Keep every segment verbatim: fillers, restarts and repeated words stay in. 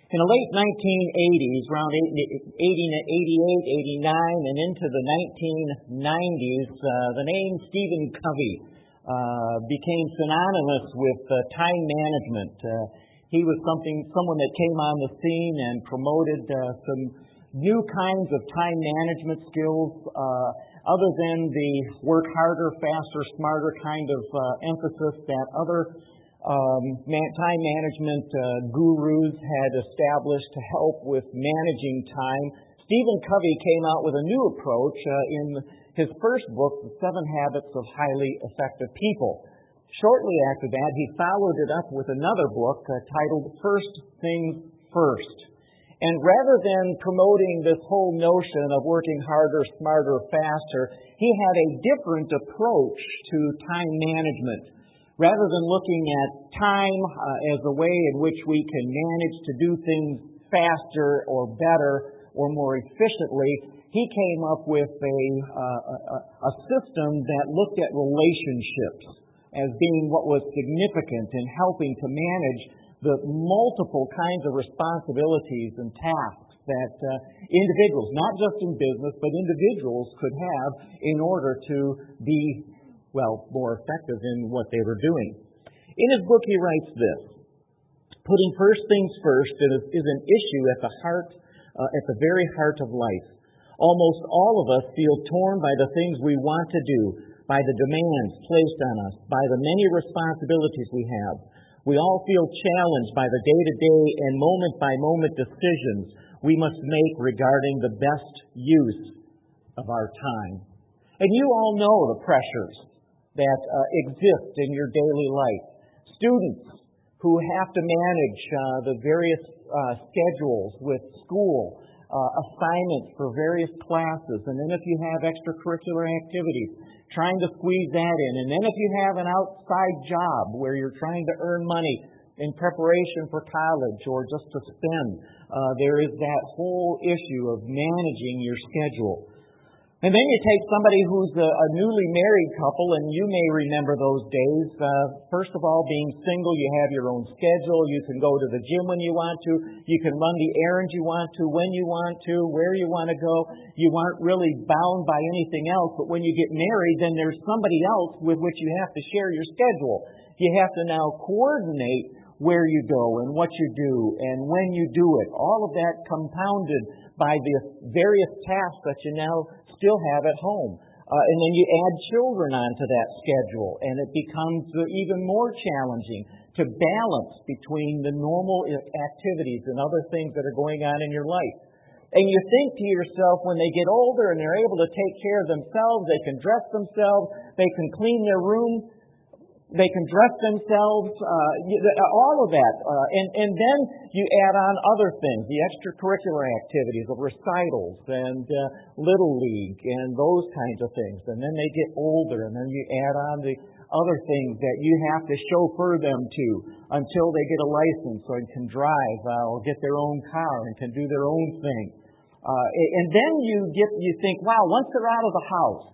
In the late nineteen eighties, around eighty-eight, eighty-nine, and into the nineteen nineties, uh, the name Stephen Covey uh, became synonymous with uh, time management. Uh, he was something, someone that came on the scene and promoted uh, some new kinds of time management skills, uh, other than the work harder, faster, smarter kind of uh, emphasis that other um, man, time management uh, gurus had established to help with managing time. Stephen Covey came out with a new approach uh, in his first book, The Seven Habits of Highly Effective People. Shortly after that, he followed it up with another book uh, titled First Things First. And rather than promoting this whole notion of working harder, smarter, faster, he had a different approach to time management. Rather than looking at time uh, as a way in which we can manage to do things faster or better or more efficiently, he came up with a, uh, a, a system that looked at relationships as being what was significant in helping to manage the multiple kinds of responsibilities and tasks that uh, individuals, not just in business, but individuals could have in order to be, well, more effective in what they were doing. In his book, he writes this: putting first things first is, is an issue at the heart, uh, at the very heart of life. Almost all of us feel torn by the things we want to do, by the demands placed on us, by the many responsibilities we have. We all feel challenged by the day-to-day and moment-by-moment decisions we must make regarding the best use of our time. And you all know the pressures that uh, exist in your daily life. Students who have to manage uh, the various uh, schedules with school, uh, assignments for various classes, and then if you have extracurricular activities, trying to squeeze that in. And then if you have an outside job where you're trying to earn money in preparation for college or just to spend, uh, there is that whole issue of managing your schedule. And then you take somebody who's a, a newly married couple, and you may remember those days. Uh, first of all, being single, you have your own schedule. You can go to the gym when you want to. You can run the errands you want to, when you want to, where you want to go. You aren't really bound by anything else. But when you get married, then there's somebody else with which you have to share your schedule. You have to now coordinate where you go and what you do and when you do it. All of that compounded by the various tasks that you now still have at home. Uh, and then you add children onto that schedule, and it becomes even more challenging to balance between the normal activities and other things that are going on in your life. And you think to yourself, when they get older and they're able to take care of themselves, they can dress themselves, they can clean their room, they can dress themselves, uh, all of that. Uh, and, and then you add on other things, the extracurricular activities of recitals and uh, Little League and those kinds of things. And then they get older, and then you add on the other things that you have to chauffeur them to until they get a license or can drive uh, or get their own car and can do their own thing. Uh, and then you get you think, wow, once they're out of the house,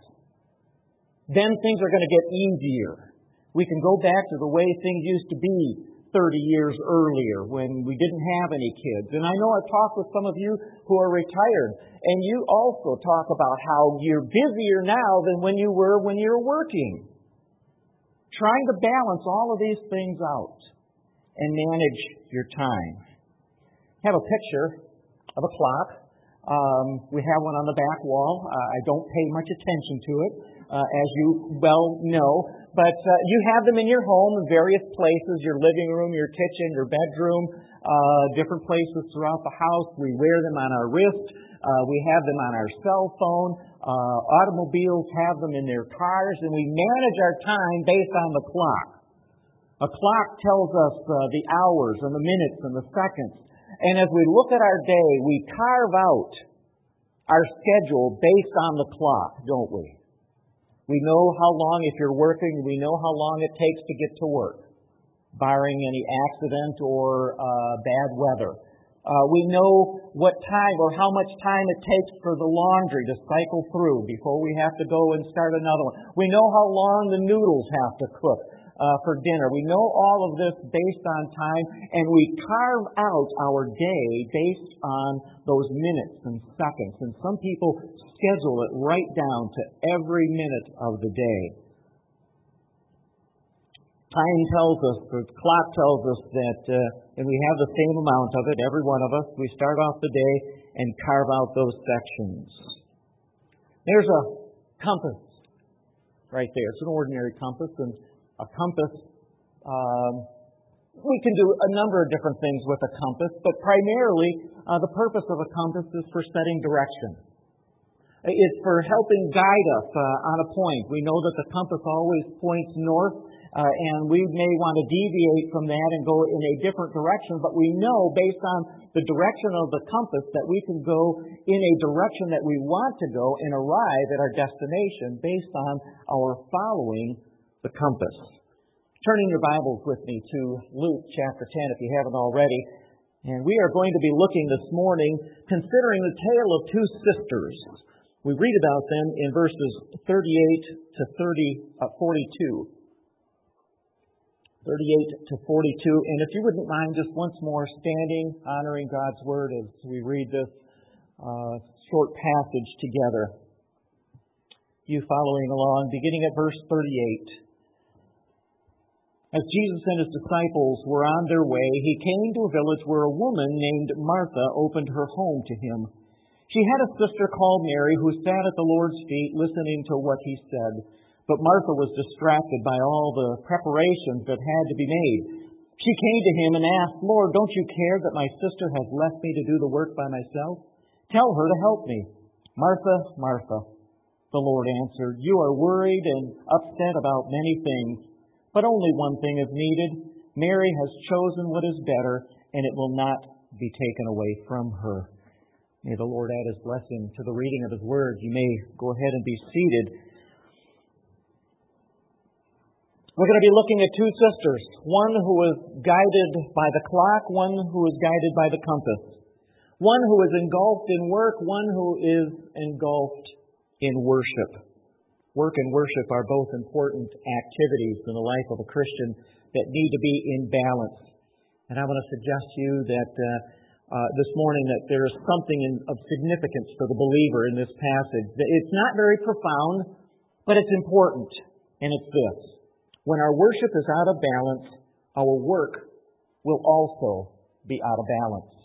then things are going to get easier. We can go back to the way things used to be thirty years earlier when we didn't have any kids. And I know I've talked with some of you who are retired, and you also talk about how you're busier now than when you were when you were working. Trying to balance all of these things out and manage your time. I have a picture of a clock. Um, we have one on the back wall. Uh, I don't pay much attention to it, uh, as you well know. But uh, you have them in your home in various places, your living room, your kitchen, your bedroom, uh, different places throughout the house. We wear them on our wrist. Uh, we have them on our cell phone. Uh, automobiles have them in their cars, and we manage our time based on the clock. A clock tells us uh, the hours and the minutes and the seconds. And as we look at our day, we carve out our schedule based on the clock, don't we? We know how long, if you're working, we know how long it takes to get to work, barring any accident or uh, bad weather. Uh, we know what time or how much time it takes for the laundry to cycle through before we have to go and start another one. We know how long the noodles have to cook. Uh, uh, for dinner. We know all of this based on time, and we carve out our day based on those minutes and seconds. And some people schedule it right down to every minute of the day. Time tells us, the clock tells us that, uh, and we have the same amount of it, every one of us. We start off the day and carve out those sections. There's a compass right there. It's an ordinary compass, and a compass, um, we can do a number of different things with a compass, but primarily uh, the purpose of a compass is for setting direction. It's for helping guide us uh, on a point. We know that the compass always points north, uh, and we may want to deviate from that and go in a different direction, but we know based on the direction of the compass that we can go in a direction that we want to go and arrive at our destination based on our following the compass. Turning your Bibles with me to Luke chapter ten if you haven't already. And we are going to be looking this morning, considering the tale of two sisters. We read about them in verses thirty-eight to forty-two. thirty-eight to forty-two. And if you wouldn't mind just once more standing, honoring God's Word as we read this uh, short passage together. You following along, beginning at verse thirty-eight. As Jesus and his disciples were on their way, he came to a village where a woman named Martha opened her home to him. She had a sister called Mary who sat at the Lord's feet listening to what he said. But Martha was distracted by all the preparations that had to be made. She came to him and asked, "Lord, don't you care that my sister has left me to do the work by myself? Tell her to help me." "Martha, Martha," the Lord answered, "you are worried and upset about many things, but only one thing is needed. Mary has chosen what is better, and it will not be taken away from her." May the Lord add his blessing to the reading of his word. You may go ahead and be seated. We're going to be looking at two sisters, one who is guided by the clock, one who is guided by the compass, one who is engulfed in work, one who is engulfed in worship. Work and worship are both important activities in the life of a Christian that need to be in balance. And I want to suggest to you that uh, uh, this morning that there is something in, of significance for the believer in this passage. It's not very profound, but it's important. And it's this. When our worship is out of balance, our work will also be out of balance.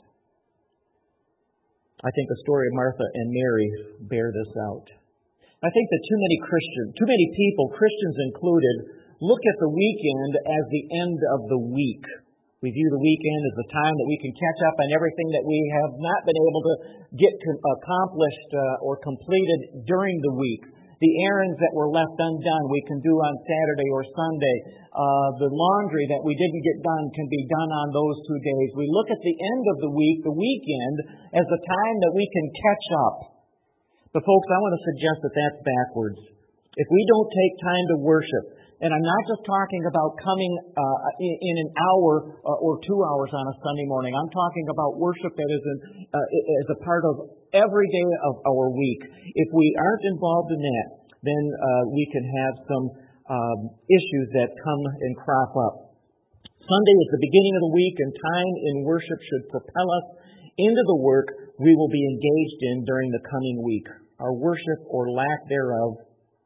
I think the story of Martha and Mary bear this out. I think that too many Christians, too many people, Christians included, look at the weekend as the end of the week. We view the weekend as the time that we can catch up on everything that we have not been able to get accomplished uh, or completed during the week. The errands that were left undone we can do on Saturday or Sunday. Uh, the laundry that we didn't get done can be done on those two days. We look at the end of the week, the weekend, as the time that we can catch up. But folks, I want to suggest that that's backwards. If we don't take time to worship, and I'm not just talking about coming uh, in, in an hour uh, or two hours on a Sunday morning. I'm talking about worship that is an, uh, as a part of every day of our week. If we aren't involved in that, then uh, we can have some um, issues that come and crop up. Sunday is the beginning of the week, and time in worship should propel us into the work we will be engaged in during the coming week. Our worship or lack thereof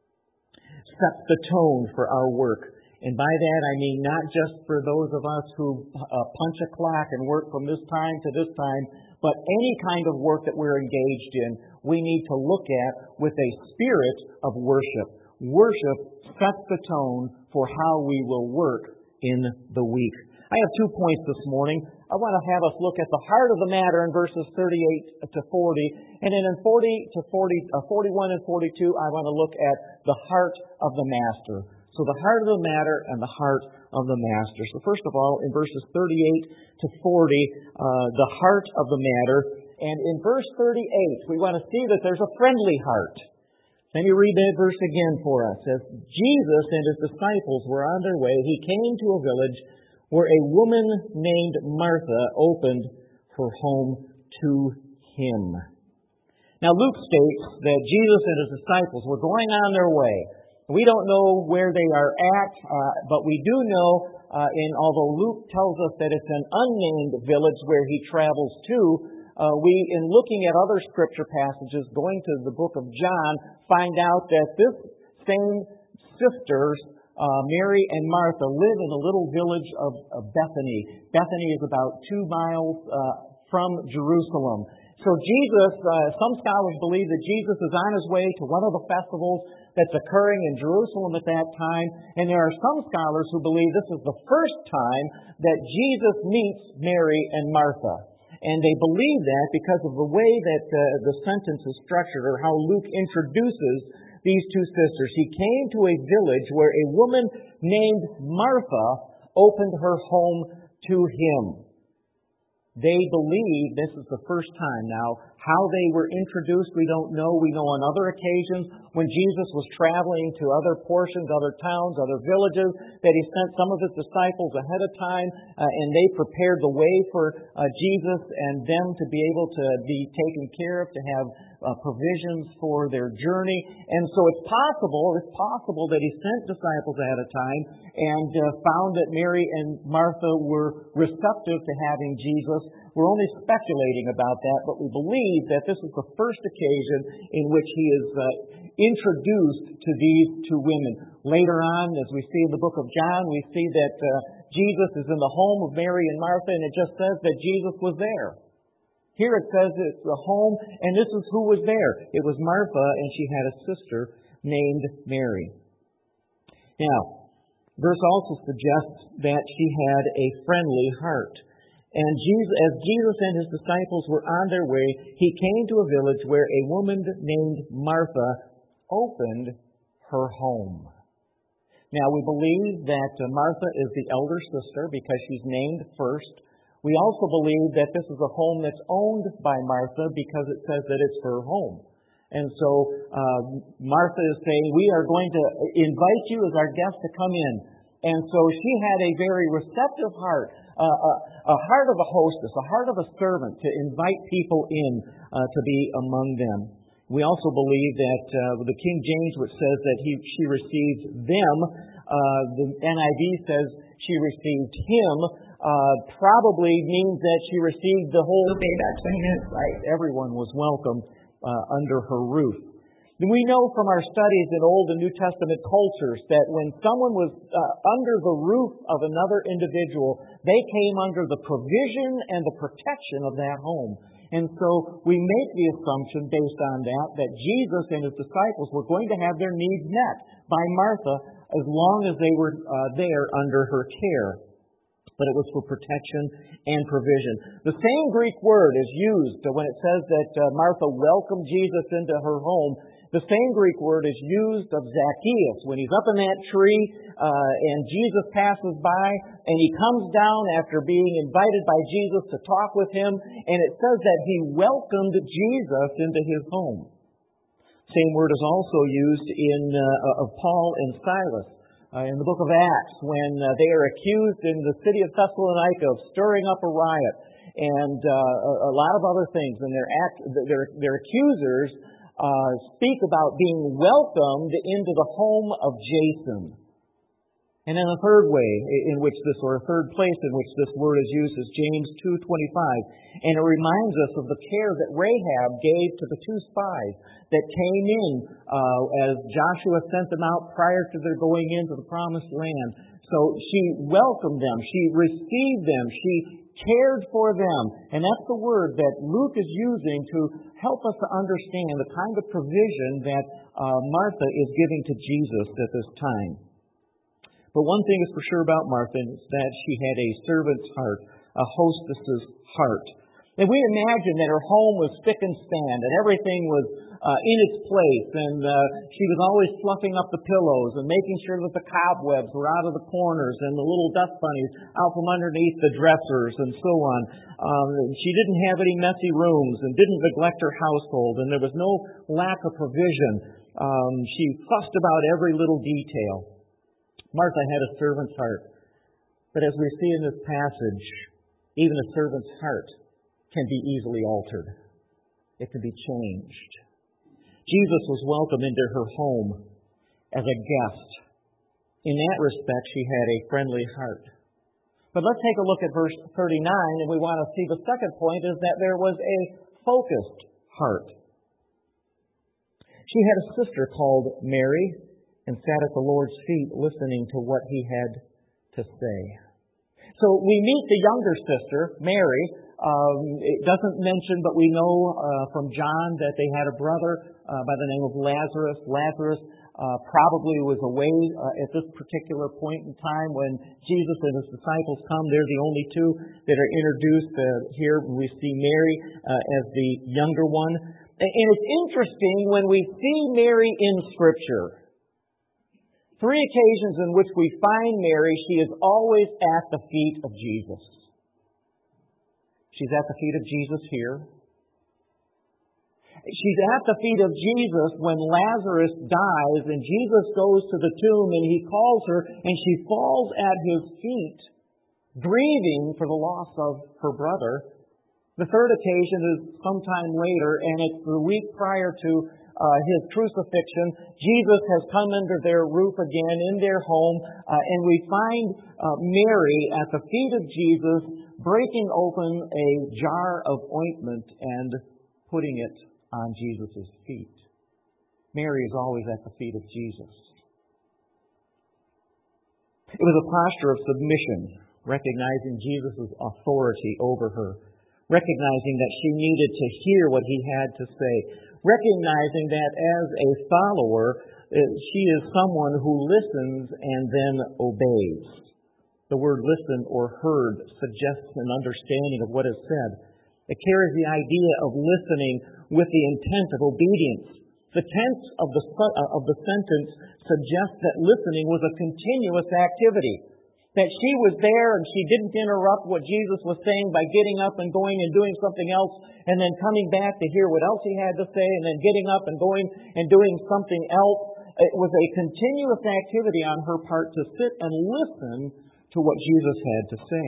sets the tone for our work. And by that I mean not just for those of us who uh, punch a clock and work from this time to this time, but any kind of work that we're engaged in, we need to look at with a spirit of worship. Worship sets the tone for how we will work in the week. I have two points this morning. I want to have us look at the heart of the matter in verses thirty-eight to forty. And then in forty to forty, uh, forty-one and forty-two, I want to look at the heart of the master. So the heart of the matter and the heart of the master. So first of all, in verses thirty-eight to forty, uh, the heart of the matter. And in verse thirty-eight, we want to see that there's a friendly heart. Let me read that verse again for us. As Jesus and his disciples were on their way, he came to a village where a woman named Martha opened her home to him. Now Luke states that Jesus and his disciples were going on their way. We don't know where they are at, uh, but we do know, uh, and although Luke tells us that it's an unnamed village where he travels to, uh, we, in looking at other scripture passages, going to the book of John, find out that this same sisters, uh, Mary and Martha, live in a little village of, of Bethany. Bethany is about two miles uh, from Jerusalem. So Jesus, uh, some scholars believe that Jesus is on his way to one of the festivals that's occurring in Jerusalem at that time. And there are some scholars who believe this is the first time that Jesus meets Mary and Martha. And they believe that because of the way that uh, the sentence is structured, or how Luke introduces these two sisters. He came to a village where a woman named Martha opened her home to him. They believe this is the first time. Now, how they were introduced, we don't know. We know on other occasions when Jesus was traveling to other portions, other towns, other villages, that he sent some of his disciples ahead of time, uh, and they prepared the way for uh, Jesus and them to be able to be taken care of, to have uh, provisions for their journey. And so it's possible, it's possible that he sent disciples ahead of time and uh, found that Mary and Martha were receptive to having Jesus. We're only speculating about that, but we believe that this is the first occasion in which he is uh, introduced to these two women. Later on, as we see in the book of John, we see that uh, Jesus is in the home of Mary and Martha, and it just says that Jesus was there. Here it says it's the home, and this is who was there. It was Martha, and she had a sister named Mary. Now, verse also suggests that she had a friendly heart. And Jesus, as Jesus and his disciples were on their way, he came to a village where a woman named Martha opened her home. Now, we believe that Martha is the elder sister because she's named first. We also believe that this is a home that's owned by Martha because it says that it's her home. And so uh, Martha is saying, we are going to invite you as our guest to come in. And so she had a very receptive heart, uh, a, a heart of a hostess, a heart of a servant to invite people in uh, to be among them. We also believe that uh, the King James, which says that he, she received them, uh, the N I V says she received him, uh, probably means that she received the whole right. Everyone was welcome uh, under her roof. We know from our studies in Old and New Testament cultures that when someone was uh, under the roof of another individual, they came under the provision and the protection of that home. And so we make the assumption based on that that Jesus and his disciples were going to have their needs met by Martha as long as they were uh, there under her care. But it was for protection and provision. The same Greek word is used when it says that uh, Martha welcomed Jesus into her home. The same Greek word is used of Zacchaeus when he's up in that tree uh, and Jesus passes by and he comes down after being invited by Jesus to talk with him, and it says that he welcomed Jesus into his home. Same word is also used in uh, of Paul and Silas. Uh, in the book of Acts, when uh, they are accused in the city of Thessalonica of stirring up a riot and uh, a, a lot of other things, and their act, their, their accusers uh, speak about being welcomed into the home of Jason. And then a third way in which this, or a third place in which this word is used is James two twenty-five. And it reminds us of the care that Rahab gave to the two spies that came in uh, as Joshua sent them out prior to their going into the promised land. So she welcomed them. She received them. She cared for them. And that's the word that Luke is using to help us to understand the kind of provision that uh, Martha is giving to Jesus at this time. But one thing is for sure about Martha is that she had a servant's heart, a hostess's heart. And we imagine that her home was spick and span, and everything was uh, in its place, and uh, she was always fluffing up the pillows and making sure that the cobwebs were out of the corners and the little dust bunnies out from underneath the dressers and so on. Um, she didn't have any messy rooms and didn't neglect her household, and there was no lack of provision. Um, she fussed about every little detail. Martha had a servant's heart. But as we see in this passage, even a servant's heart can be easily altered. It can be changed. Jesus was welcomed into her home, as a guest. In that respect, she had a friendly heart. But let's take a look at verse thirty-nine, and we want to see the second point is that there was a focused heart. She had a sister called Mary and sat at the Lord's feet listening to what he had to say. So we meet the younger sister, Mary. Um, it doesn't mention, but we know uh, from John that they had a brother uh, by the name of Lazarus. Lazarus uh, probably was away uh, at this particular point in time when Jesus and his disciples come. They're the only two that are introduced uh, here. We see Mary uh, as the younger one. And it's interesting when we see Mary in Scripture. Three occasions in which we find Mary, she is always at the feet of Jesus. She's at the feet of Jesus here. She's at the feet of Jesus when Lazarus dies and Jesus goes to the tomb and he calls her and she falls at his feet, grieving for the loss of her brother. The third occasion is sometime later, and it's the week prior to uh, his crucifixion. Jesus has come under their roof again, in their home, uh, and we find uh, Mary at the feet of Jesus breaking open a jar of ointment and putting it on Jesus' feet. Mary is always at the feet of Jesus. It was a posture of submission, recognizing Jesus' authority over her, recognizing that she needed to hear what he had to say, recognizing that as a follower, she is someone who listens and then obeys. The word listen or heard suggests an understanding of what is said. It carries the idea of listening with the intent of obedience. The tense of the, of the sentence suggests that listening was a continuous activity. That she was there and she didn't interrupt what Jesus was saying by getting up and going and doing something else and then coming back to hear what else he had to say and then getting up and going and doing something else. It was a continuous activity on her part to sit and listen to what Jesus had to say.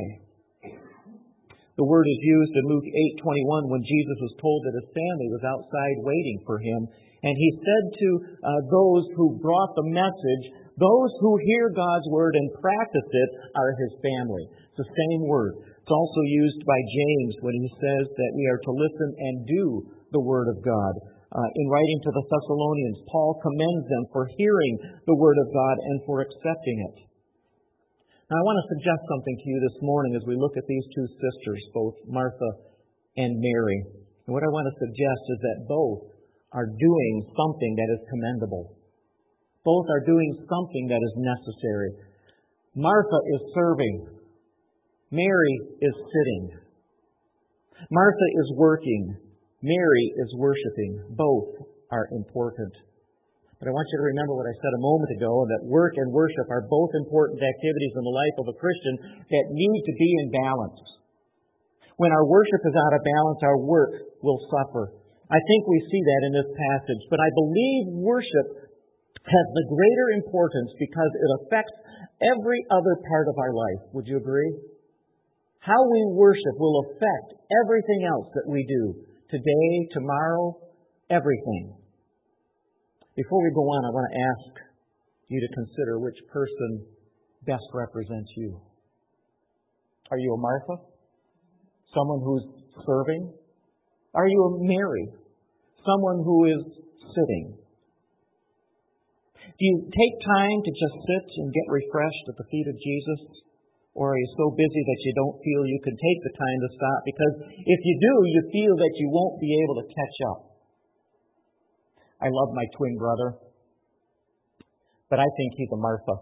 The word is used in Luke eight twenty-one when Jesus was told that his family was outside waiting for him. And he said to uh, those who brought the message, those who hear God's word and practice it are his family. It's the same word. It's also used by James when he says that we are to listen and do the word of God. Uh, in writing to the Thessalonians, Paul commends them for hearing the word of God and for accepting it. Now, I want to suggest something to you this morning as we look at these two sisters, both Martha and Mary. And what I want to suggest is that both are doing something that is commendable. Both are doing something that is necessary. Martha is serving. Mary is sitting. Martha is working. Mary is worshiping. Both are important. But I want you to remember what I said a moment ago, that work and worship are both important activities in the life of a Christian that need to be in balance. When our worship is out of balance, our work will suffer. I think we see that in this passage. But I believe worship has the greater importance because it affects every other part of our life. Would you agree? How we worship will affect everything else that we do. Today, tomorrow, everything. Before we go on, I want to ask you to consider which person best represents you. Are you a Martha? Someone who's serving? Are you a Mary? Someone who is sitting? Do you take time to just sit and get refreshed at the feet of Jesus? Or are you so busy that you don't feel you can take the time to stop? Because if you do, you feel that you won't be able to catch up. I love my twin brother, but I think he's a Martha.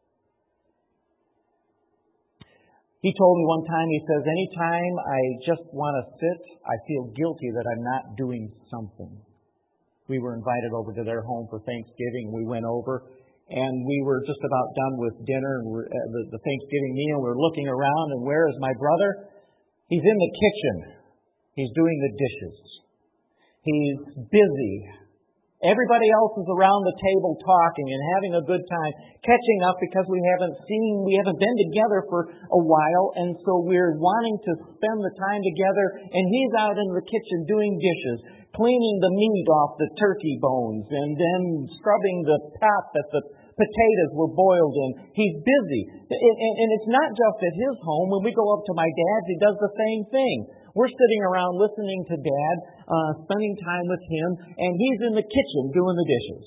He told me one time, he says, anytime I just want to sit, I feel guilty that I'm not doing something. We were invited over to their home for Thanksgiving. We went over, and we were just about done with dinner and we're, uh, the, the Thanksgiving meal. We were looking around, and where is my brother? He's in the kitchen. He's doing the dishes. He's busy. Everybody else is around the table talking and having a good time, catching up because we haven't seen, we haven't been together for a while, and so we're wanting to spend the time together, and he's out in the kitchen doing dishes, cleaning the meat off the turkey bones, and then scrubbing the top that the potatoes were boiled in. He's busy. And, and, and it's not just at his home. When we go up to my dad's, he does the same thing. We're sitting around listening to Dad, uh, spending time with him, and he's in the kitchen doing the dishes.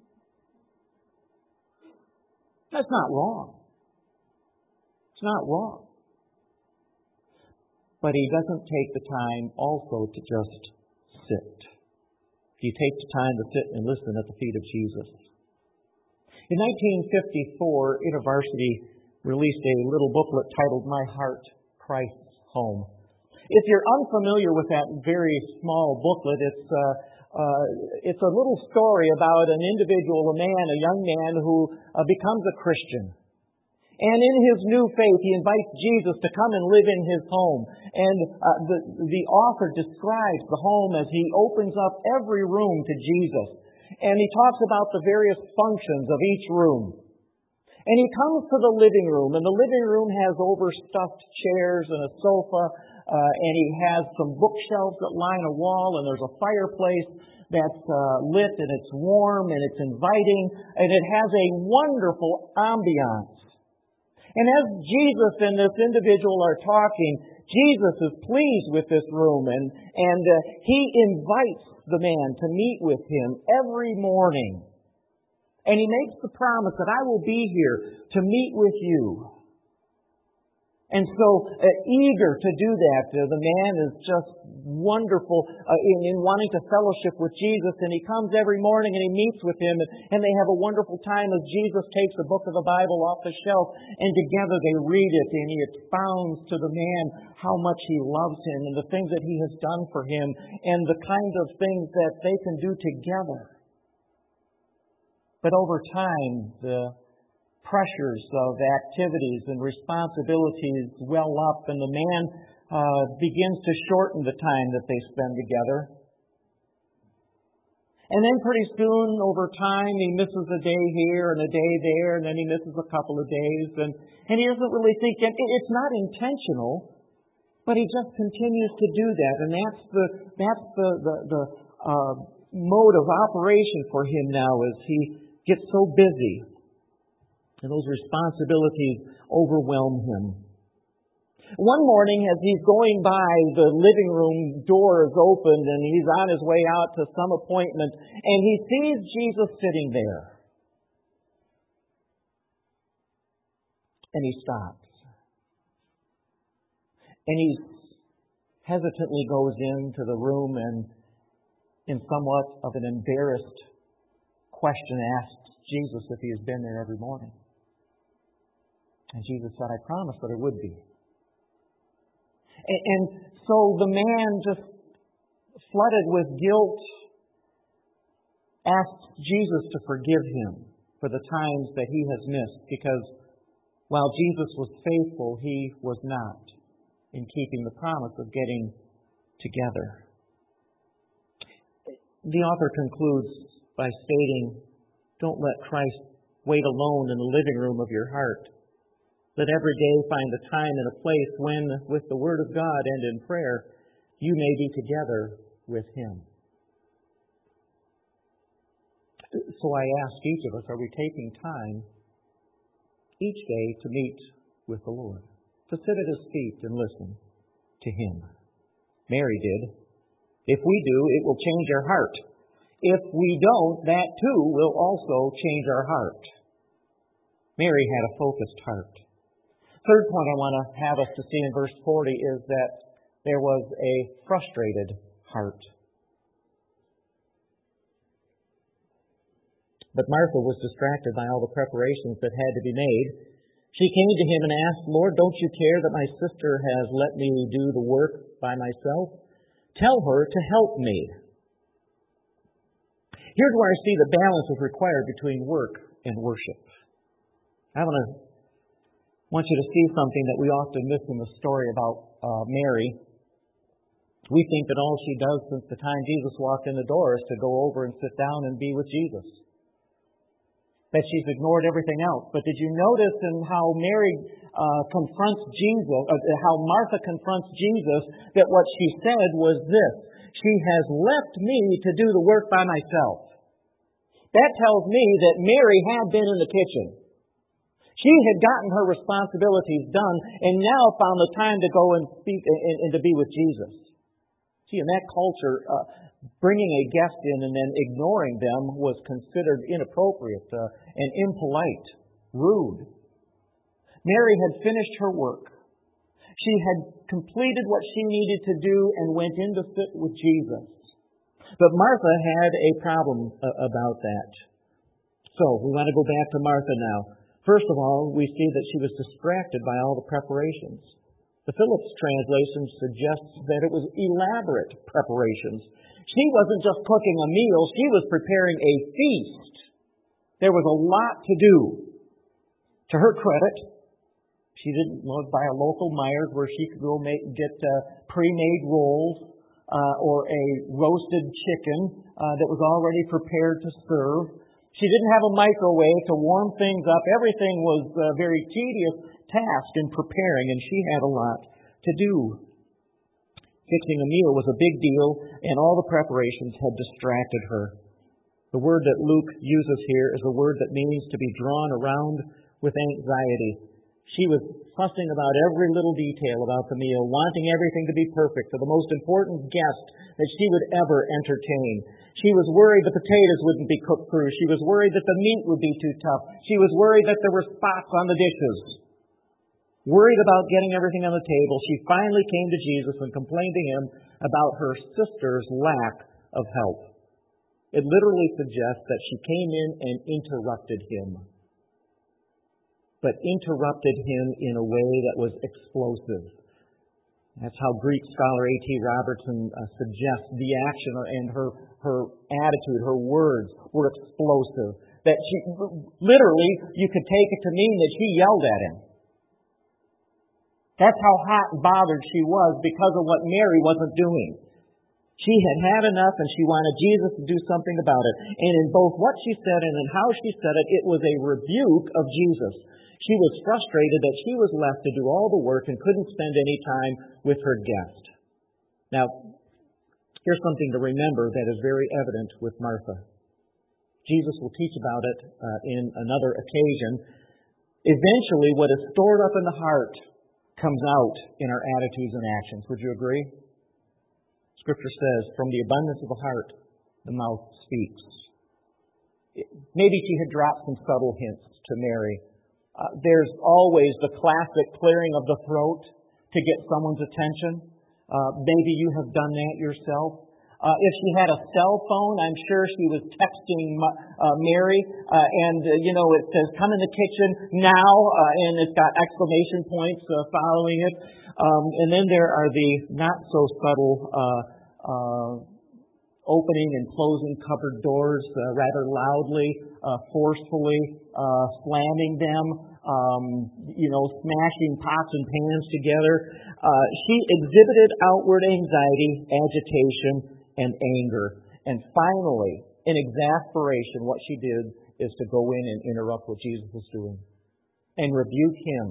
That's not wrong. It's not wrong. But he doesn't take the time also to just sit. He takes the time to sit and listen at the feet of Jesus. In nineteen fifty-four, InterVarsity released a little booklet titled My Heart, Christ's Home. If you're unfamiliar with that very small booklet, it's uh, uh, it's a little story about an individual, a man, a young man who uh, becomes a Christian. And in his new faith, he invites Jesus to come and live in his home. And uh, the, the author describes the home as he opens up every room to Jesus. And he talks about the various functions of each room. And he comes to the living room, and the living room has overstuffed chairs and a sofa, uh, and he has some bookshelves that line a wall, and there's a fireplace that's uh, lit, and it's warm, and it's inviting, and it has a wonderful ambiance. And as Jesus and this individual are talking, Jesus is pleased with this room, and, and uh, he invites the man to meet with him every morning. And he makes the promise that I will be here to meet with you. And so, uh, eager to do that, uh, the man is just wonderful uh, in, in wanting to fellowship with Jesus. And he comes every morning and he meets with him. And, and they have a wonderful time as Jesus takes the book of the Bible off the shelf. And together they read it. And he expounds to the man how much he loves him and the things that he has done for him. And the kind of things that they can do together. But over time, the pressures of activities and responsibilities well up, and the man uh, begins to shorten the time that they spend together. And then pretty soon, over time, he misses a day here and a day there, and then he misses a couple of days, and, and he doesn't really think, and it's not intentional, but he just continues to do that, and that's the that's the the, the uh, mode of operation for him now as he gets so busy. And those responsibilities overwhelm him. One morning, as he's going by, the living room door is opened and he's on his way out to some appointment, and he sees Jesus sitting there. And he stops. And he hesitantly goes into the room and, in somewhat of an embarrassed question, asks Jesus if he has been there every morning. And Jesus said, I promised that it would be. And, and so the man, just flooded with guilt, asks Jesus to forgive him for the times that he has missed, because while Jesus was faithful, he was not in keeping the promise of getting together. The author concludes by stating, don't let Christ wait alone in the living room of your heart. Let every day find a time and a place when, with the Word of God and in prayer, you may be together with Him. So I ask each of us, are we taking time each day to meet with the Lord? To sit at His feet and listen to Him? Mary did. If we do, it will change our heart. If we don't, that too will also change our heart. Mary had a focused heart. Third point I want to have us to see in verse forty is that there was a frustrated heart. But Martha was distracted by all the preparations that had to be made. She came to him and asked, Lord, don't you care that my sister has let me do the work by myself? Tell her to help me. Here's where I see the balance is required between work and worship. I want to want you to see something that we often miss in the story about uh, Mary. We think that all she does since the time Jesus walked in the door is to go over and sit down and be with Jesus. That she's ignored everything else. But did you notice in how Mary uh, confronts Jesus, uh, how Martha confronts Jesus, that what she said was this: she has left me to do the work by myself. That tells me that Mary had been in the kitchen. She had gotten her responsibilities done and now found the time to go and speak and, and to be with Jesus. See, in that culture, uh, bringing a guest in and then ignoring them was considered inappropriate uh, and impolite, rude. Mary had finished her work. She had completed what she needed to do and went in to sit with Jesus. But Martha had a problem uh, about that. So we want to go back to Martha now. First of all, we see that she was distracted by all the preparations. The Phillips translation suggests that it was elaborate preparations. She wasn't just cooking a meal, she was preparing a feast. There was a lot to do. To her credit, she didn't buy a local Myers where she could go make, get uh, pre-made rolls uh, or a roasted chicken uh, that was already prepared to serve. She didn't have a microwave to warm things up. Everything was a very tedious task in preparing, and she had a lot to do. Fixing a meal was a big deal, and all the preparations had distracted her. The word that Luke uses here is a word that means to be drawn around with anxiety. She was fussing about every little detail about the meal, wanting everything to be perfect for the most important guest that she would ever entertain. She was worried the potatoes wouldn't be cooked through. She was worried that the meat would be too tough. She was worried that there were spots on the dishes. Worried about getting everything on the table, she finally came to Jesus and complained to him about her sister's lack of help. It literally suggests that she came in and interrupted him. But interrupted him in a way that was explosive. That's how Greek scholar A T Robertson uh, suggests the action and her her attitude, her words were explosive. That she, literally, you could take it to mean that she yelled at him. That's how hot and bothered she was because of what Mary wasn't doing. She had had enough and she wanted Jesus to do something about it. And in both what she said and in how she said it, it was a rebuke of Jesus. She was frustrated that she was left to do all the work and couldn't spend any time with her guest. Now, here's something to remember that is very evident with Martha. Jesus will teach about it uh, in another occasion. Eventually, what is stored up in the heart comes out in our attitudes and actions. Would you agree? Scripture says, from the abundance of the heart, the mouth speaks. Maybe she had dropped some subtle hints to Mary. Uh, there's always the classic clearing of the throat to get someone's attention. Uh, maybe you have done that yourself. Uh, if she had a cell phone, I'm sure she was texting uh, Mary, uh, and, uh, you know, it says, come in the kitchen now, uh, and it's got exclamation points uh, following it. Um, and then there are the not-so-subtle uh, uh, opening and closing cupboard doors uh, rather loudly, uh, forcefully, uh, slamming them, um, you know, smashing pots and pans together. Uh, she exhibited outward anxiety, agitation, and anger. And finally, in exasperation, what she did is to go in and interrupt what Jesus was doing and rebuke him.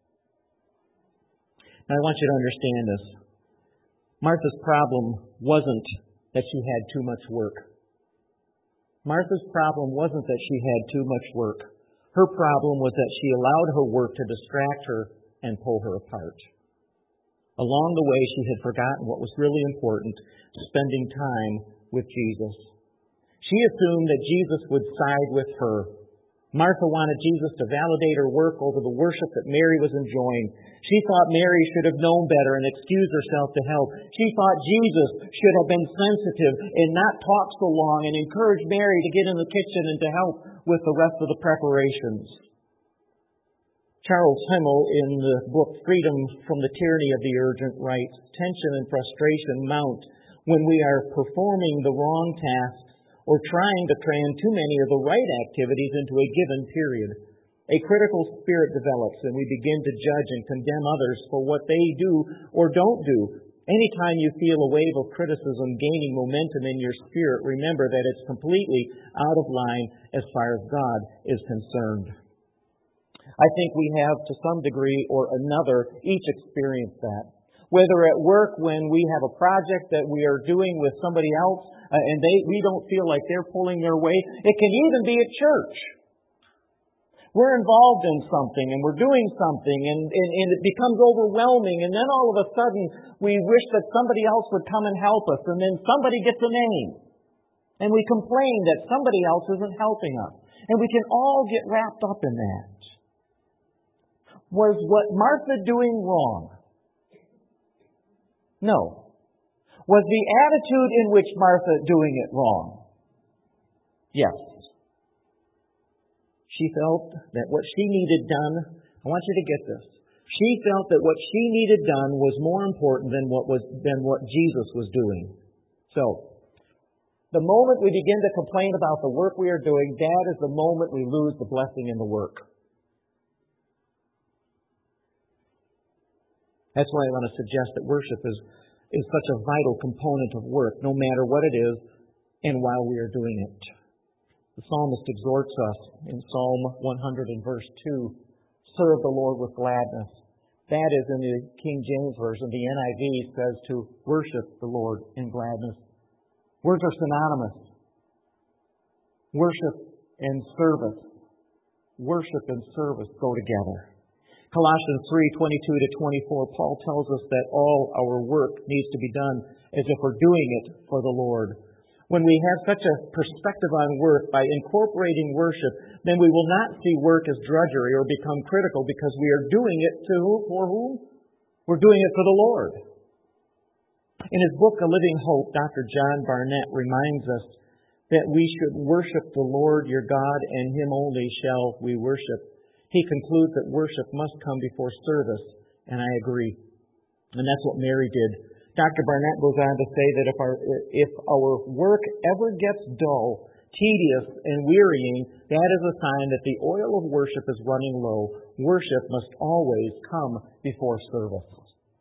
Now, I want you to understand this. Martha's problem wasn't that she had too much work. Martha's problem wasn't that she had too much work. Her problem was that she allowed her work to distract her and pull her apart. Along the way, she had forgotten what was really important, spending time with Jesus. She assumed that Jesus would side with her. Martha wanted Jesus to validate her work over the worship that Mary was enjoying. She thought Mary should have known better and excused herself to help. She thought Jesus should have been sensitive and not talk so long and encourage Mary to get in the kitchen and to help with the rest of the preparations. Charles Himmel, in the book Freedom from the Tyranny of the Urgent, writes, tension and frustration mount when we are performing the wrong tasks or trying to cram too many of the right activities into a given period. A critical spirit develops and we begin to judge and condemn others for what they do or don't do. Anytime you feel a wave of criticism gaining momentum in your spirit, remember that it's completely out of line as far as God is concerned. I think we have, to some degree or another, each experienced that. whether at work when we have a project that we are doing with somebody else uh, and they we don't feel like they're pulling their weight. It can even be at church. We're involved in something and we're doing something and, and, and it becomes overwhelming, and then all of a sudden we wish that somebody else would come and help us, and then somebody gets a name and we complain that somebody else isn't helping us. And we can all get wrapped up in that. Was what Martha doing wrong? No. Was the attitude in which Martha doing it wrong? Yes. She felt that what she needed done, I want you to get this. She felt that what she needed done was more important than what was than what Jesus was doing. So, the moment we begin to complain about the work we are doing, that is the moment we lose the blessing in the work. That's why I want to suggest that worship is, is such a vital component of work, no matter what it is and while we are doing it. The psalmist exhorts us in Psalm one hundred and verse two, serve the Lord with gladness. That is in the King James Version. The N I V says to worship the Lord in gladness. Words are synonymous. Worship and service. Worship and service go together. Colossians three, twenty-two to twenty-four, Paul tells us that all our work needs to be done as if we're doing it for the Lord. When we have such a perspective on work, by incorporating worship, then we will not see work as drudgery or become critical, because we are doing it to for whom? We're doing it for the Lord. In his book, A Living Hope, Doctor John Barnett reminds us that we should worship the Lord your God, and him only shall we worship. He concludes that worship must come before service, and I agree. And that's what Mary did. Doctor Barnett goes on to say that if our, if our work ever gets dull, tedious, and wearying, that is a sign that the oil of worship is running low. Worship must always come before service.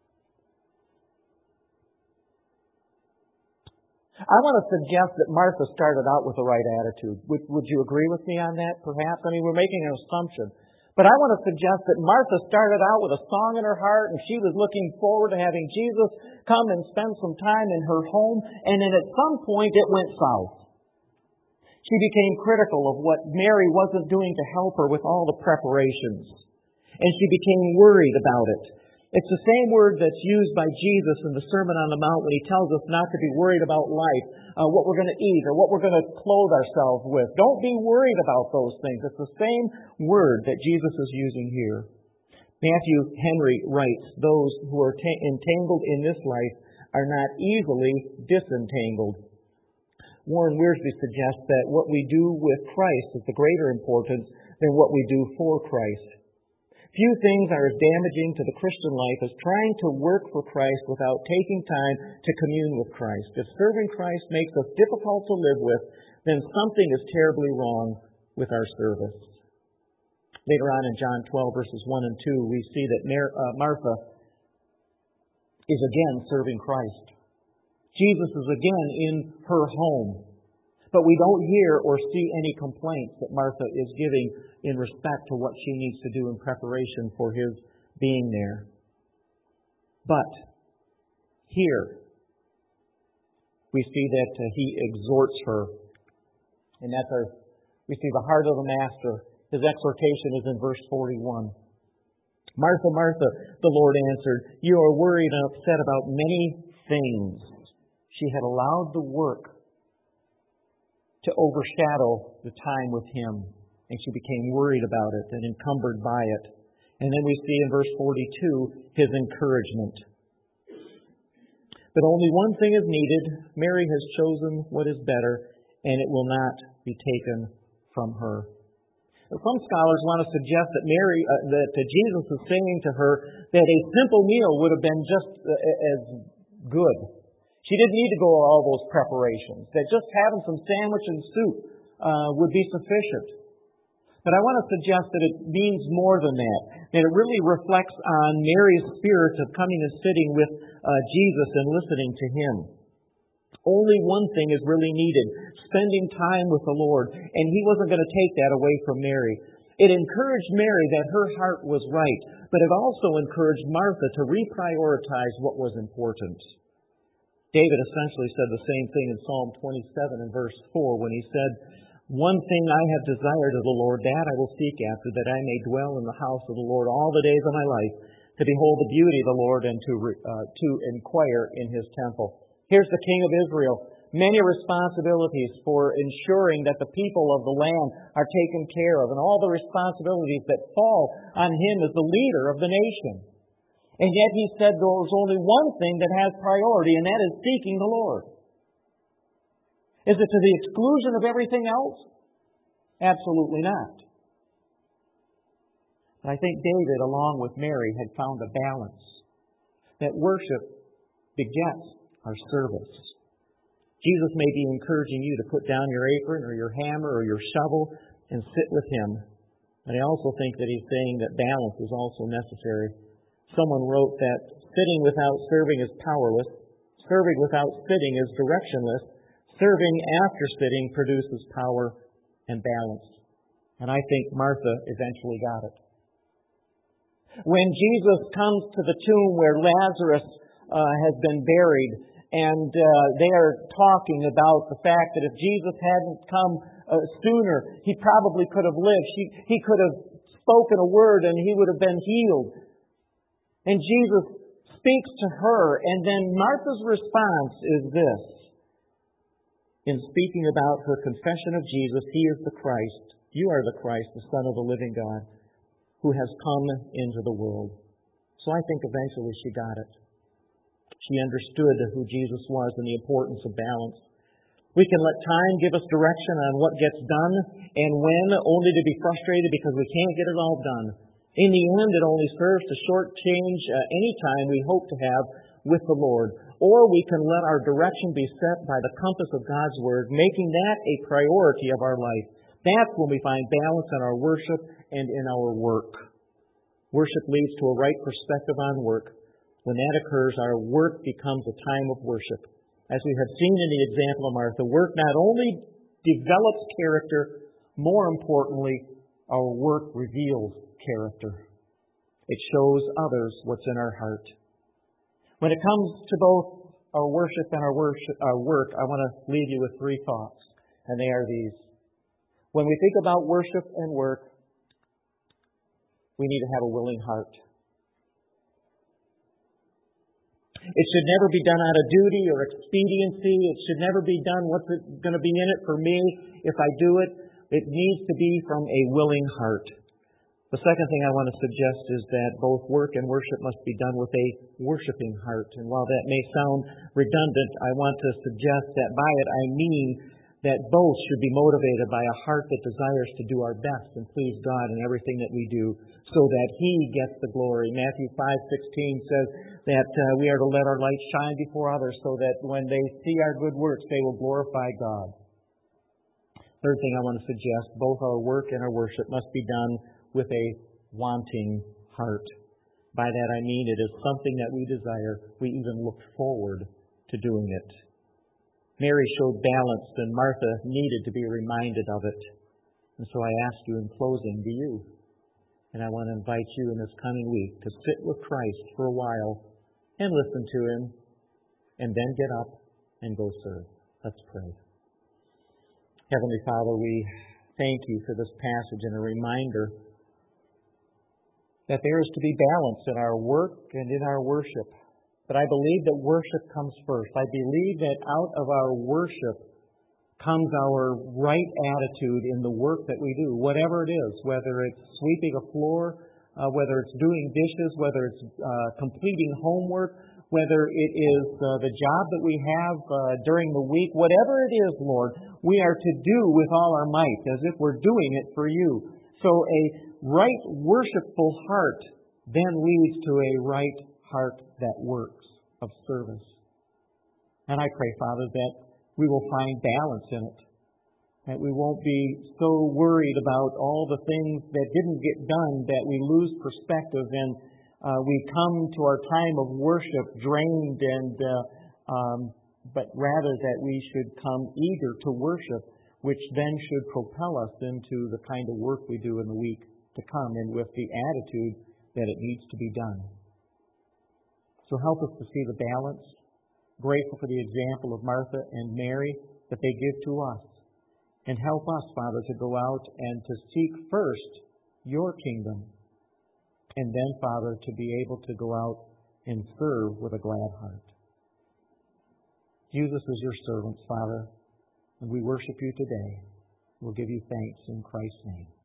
I want to suggest that Martha started out with the right attitude. Would, would you agree with me on that, perhaps? I mean, we're making an assumption. But I want to suggest that Martha started out with a song in her heart, and she was looking forward to having Jesus come and spend some time in her home, and then at some point it went south. She became critical of what Mary wasn't doing to help her with all the preparations, and she became worried about it. It's the same word that's used by Jesus in the Sermon on the Mount when he tells us not to be worried about life, uh, what we're going to eat or what we're going to clothe ourselves with. Don't be worried about those things. It's the same word that Jesus is using here. Matthew Henry writes, those who are ta- entangled in this life are not easily disentangled. Warren Wiersbe suggests that what we do with Christ is the greater importance than what we do for Christ. Few things are as damaging to the Christian life as trying to work for Christ without taking time to commune with Christ. If serving Christ makes us difficult to live with, then something is terribly wrong with our service. Later on in John twelve, verses one and two, we see that Mar- uh, Martha is again serving Christ. Jesus is again in her home. But we don't hear or see any complaints that Martha is giving in respect to what she needs to do in preparation for his being there. But here we see that uh, he exhorts her. And that's our, we see the heart of the Master. His exhortation is in verse forty-one. Martha, Martha, the Lord answered, you are worried and upset about many things. She had allowed the work to overshadow the time with him, and she became worried about it and encumbered by it. And then we see in verse forty-two his encouragement. But only one thing is needed. Mary has chosen what is better, and it will not be taken from her. Some scholars want to suggest that Mary, uh, that uh, Jesus is saying to her that a simple meal would have been just uh, as good. She didn't need to go to all those preparations. That just having some sandwich and soup uh, would be sufficient. But I want to suggest that it means more than that. That it really reflects on Mary's spirit of coming and sitting with uh, Jesus and listening to him. Only one thing is really needed, spending time with the Lord. And he wasn't going to take that away from Mary. It encouraged Mary that her heart was right, but it also encouraged Martha to reprioritize what was important. David essentially said the same thing in Psalm twenty-seven and verse four when he said, "One thing I have desired of the Lord, that I will seek after, that I may dwell in the house of the Lord all the days of my life, to behold the beauty of the Lord and to uh, to inquire in His temple." Here's the King of Israel. Many responsibilities for ensuring that the people of the land are taken care of, and all the responsibilities that fall on him as the leader of the nation. And yet he said there's only one thing that has priority, and that is seeking the Lord. Is it to the exclusion of everything else? Absolutely not. But I think David, along with Mary, had found a balance. That worship begets our service. Jesus may be encouraging you to put down your apron or your hammer or your shovel and sit with Him. But I also think that He's saying that balance is also necessary. Someone wrote that sitting without serving is powerless, serving without sitting is directionless, serving after sitting produces power and balance. And I think Martha eventually got it. When Jesus comes to the tomb where Lazarus uh, has been buried, and uh, they are talking about the fact that if Jesus hadn't come uh, sooner, he probably could have lived. She, he could have spoken a word and he would have been healed. And Jesus speaks to her, and then Martha's response is this. In speaking about her confession of Jesus, He is the Christ. You are the Christ, the Son of the living God, who has come into the world. So I think eventually she got it. She understood who Jesus was and the importance of balance. We can let time give us direction on what gets done and when, only to be frustrated because we can't get it all done. In the end, it only serves to shortchange uh, any time we hope to have with the Lord. Or we can let our direction be set by the compass of God's Word, making that a priority of our life. That's when we find balance in our worship and in our work. Worship leads to a right perspective on work. When that occurs, our work becomes a time of worship. As we have seen in the example of Martha, work not only develops character, more importantly, our work reveals character. It shows others what's in our heart. When it comes to both our worship and our, worship, our work, I want to leave you with three thoughts, and they are these. When we think about worship and work, we need to have a willing heart. It should never be done out of duty or expediency. It should never be done, what's it going to be in it for me if I do it? It needs to be from a willing heart. The second thing I want to suggest is that both work and worship must be done with a worshiping heart. And while that may sound redundant, I want to suggest that by it I mean that both should be motivated by a heart that desires to do our best and please God in everything that we do so that He gets the glory. Matthew five sixteen says that uh, we are to let our light shine before others so that when they see our good works, they will glorify God. Third thing I want to suggest, both our work and our worship must be done with a wanting heart. By that I mean it is something that we desire. We even look forward to doing it. Mary showed balance, and Martha needed to be reminded of it. And so I ask you in closing, do you? And I want to invite you in this coming week to sit with Christ for a while and listen to Him, and then get up and go serve. Let's pray. Heavenly Father, we thank You for this passage and a reminder that there is to be balance in our work and in our worship. But I believe that worship comes first. I believe that out of our worship comes our right attitude in the work that we do, whatever it is, whether it's sweeping a floor, uh, whether it's doing dishes, whether it's uh, completing homework, whether it is uh, the job that we have uh, during the week, whatever it is, Lord, we are to do with all our might, as if we're doing it for You. So a right worshipful heart then leads to a right heart that works of service. And I pray, Father, that we will find balance in it, that we won't be so worried about all the things that didn't get done that we lose perspective and uh, we come to our time of worship drained, and uh, um, but rather that we should come eager to worship, which then should propel us into the kind of work we do in the week. to come and with the attitude that it needs to be done. So help us to see the balance. Grateful for the example of Martha and Mary that they give to us. And help us, Father, to go out and to seek first your kingdom. And then, Father, to be able to go out and serve with a glad heart. Use us as your servants, Father, and we worship you today. We'll give you thanks in Christ's name.